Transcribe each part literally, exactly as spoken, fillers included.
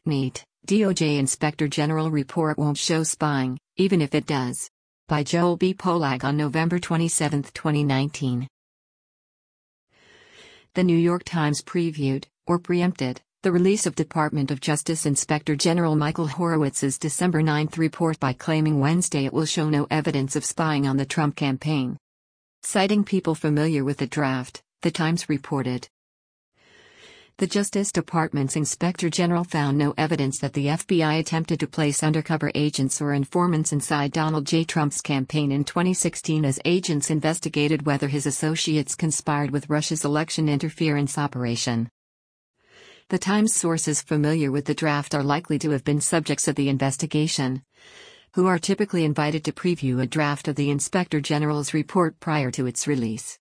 Neat, D O J Inspector General report won't show spying, even if it does. By Joel B. Polak on November twenty-seventh, twenty nineteen. The New York Times previewed, or preempted, the release of Department of Justice Inspector General Michael Horowitz's December ninth report by claiming Wednesday it will show no evidence of spying on the Trump campaign. Citing people familiar with the draft, the Times reported. The Justice Department's Inspector General found no evidence that the F B I attempted to place undercover agents or informants inside Donald J. Trump's campaign in twenty sixteen as agents investigated whether his associates conspired with Russia's election interference operation. The Times sources familiar with the draft are likely to have been subjects of the investigation, who are typically invited to preview a draft of the Inspector General's report prior to its release.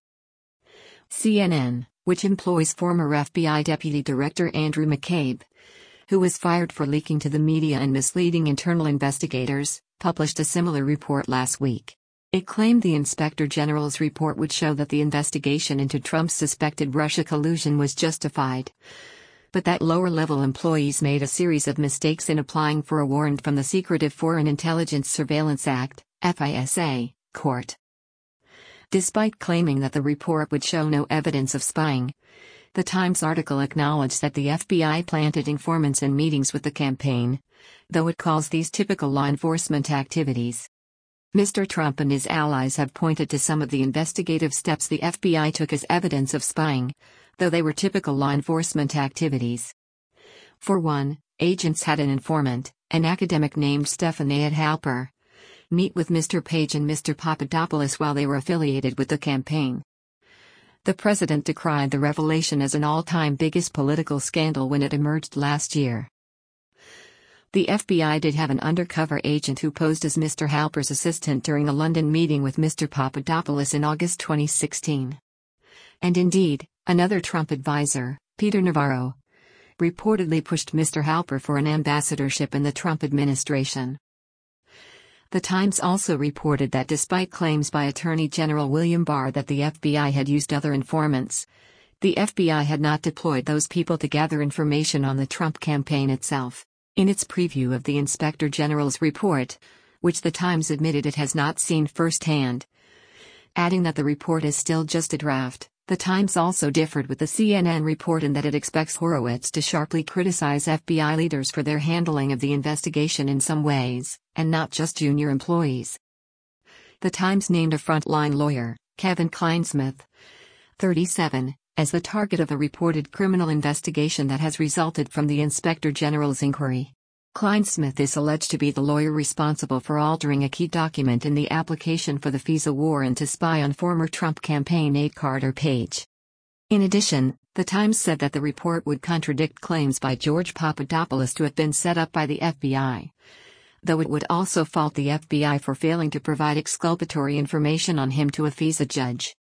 C N N, which employs former F B I Deputy Director Andrew McCabe, who was fired for leaking to the media and misleading internal investigators, published a similar report last week. It claimed the Inspector General's report would show that the investigation into Trump's suspected Russia collusion was justified, but that lower-level employees made a series of mistakes in applying for a warrant from the Secretive Foreign Intelligence Surveillance Act, F I S A, court. Despite claiming that the report would show no evidence of spying, the Times article acknowledged that the F B I planted informants in meetings with the campaign, though it calls these typical law enforcement activities. Mister Trump and his allies have pointed to some of the investigative steps the F B I took as evidence of spying, though they were typical law enforcement activities. For one, agents had an informant, an academic named Stefan Halper, meet with Mister Page and Mister Papadopoulos while they were affiliated with the campaign. The president decried the revelation as an all-time biggest political scandal when it emerged last year. The F B I did have an undercover agent who posed as Mister Halper's assistant during a London meeting with Mister Papadopoulos in August twenty sixteen. And indeed, another Trump advisor, Peter Navarro, reportedly pushed Mister Halper for an ambassadorship in the Trump administration. The Times also reported that despite claims by Attorney General William Barr that the F B I had used other informants, the F B I had not deployed those people to gather information on the Trump campaign itself. In its preview of the Inspector General's report, which the Times admitted it has not seen firsthand, adding that the report is still just a draft, the Times also differed with the C N N report in that it expects Horowitz to sharply criticize F B I leaders for their handling of the investigation in some ways, and not just junior employees. The Times named a frontline lawyer, Kevin Clinesmith, thirty-seven, as the target of a reported criminal investigation that has resulted from the Inspector General's inquiry. Clinesmith is alleged to be the lawyer responsible for altering a key document in the application for the FISA warrant to spy on former Trump campaign aide Carter Page. In addition, the Times said that the report would contradict claims by George Papadopoulos to have been set up by the F B I, though it would also fault the F B I for failing to provide exculpatory information on him to a FISA judge.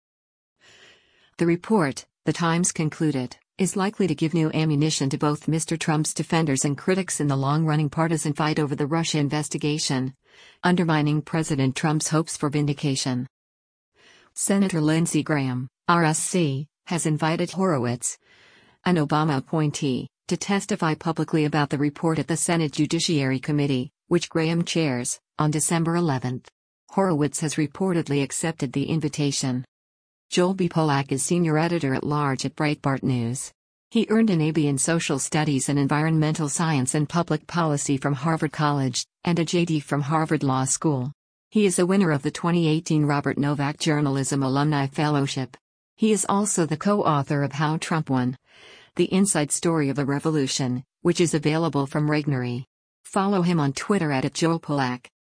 The report, the Times concluded, is likely to give new ammunition to both Mister Trump's defenders and critics in the long-running partisan fight over the Russia investigation, undermining President Trump's hopes for vindication. Senator Lindsey Graham, R S C, has invited Horowitz, an Obama appointee, to testify publicly about the report at the Senate Judiciary Committee, which Graham chairs, on December eleventh. Horowitz has reportedly accepted the invitation. Joel B. Polak is senior editor-at-large at Breitbart News. He earned an A B in Social Studies and Environmental Science and Public Policy from Harvard College, and a J D from Harvard Law School. He is a winner of the twenty eighteen Robert Novak Journalism Alumni Fellowship. He is also the co-author of How Trump Won: The Inside Story of a Revolution, which is available from Regnery. Follow him on Twitter at Joel Polak.